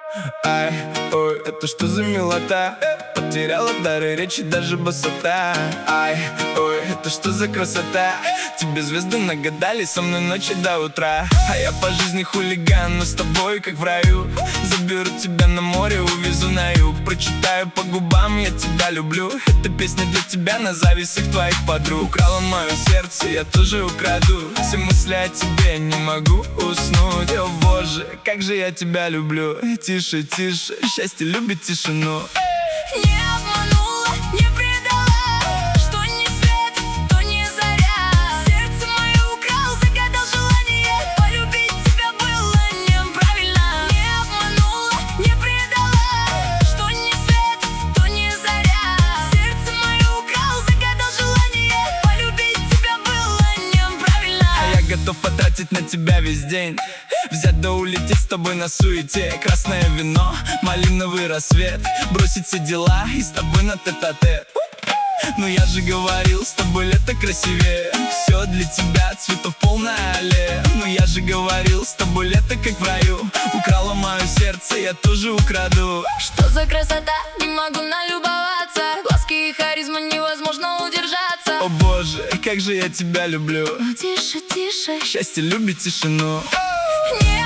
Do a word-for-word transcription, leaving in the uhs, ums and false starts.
Ай, ой, это что за милота? Потеряла дары речи, даже босота. Ай, ой, это что за красота? Тебе звезды нагадали, со мной ночи до утра. А я по жизни хулиган, но с тобой как в раю. Заберу тебя на море, увезу на юг. Прочитаю по губам, я тебя люблю. Эта песня для тебя на зависть всех твоих подруг. Украла мое сердце, я тоже украду. Все мысли о тебе, не могу уснуть. О боже, как же я тебя люблю. Тише, тише, счастье любит тишину. Не обманула, не предала, что не свет, то не заря. Сердце мое украл, загадал желание. Полюбить тебя было неправильно. Не обманула, не предала, что не свет, то не заря. Сердце мое украл, загадал желание. Полюбить тебя было неправильно. А я готов потратить на тебя весь день, взять да улететь с тобой на суете. Красное вино, малиновый рассвет, бросить все дела и с тобой на тет-а-тет. Ну я же говорил, с тобой лето красивее. Все для тебя, цветов полная аллея. Ну я же говорил, с тобой лето как в раю. Украла мое сердце, я тоже украду. Что за красота, не могу налюбоваться. Глазки и харизма, невозможно удержаться. О боже, как же я тебя люблю. Тише, тише, Счастье любит тишину. не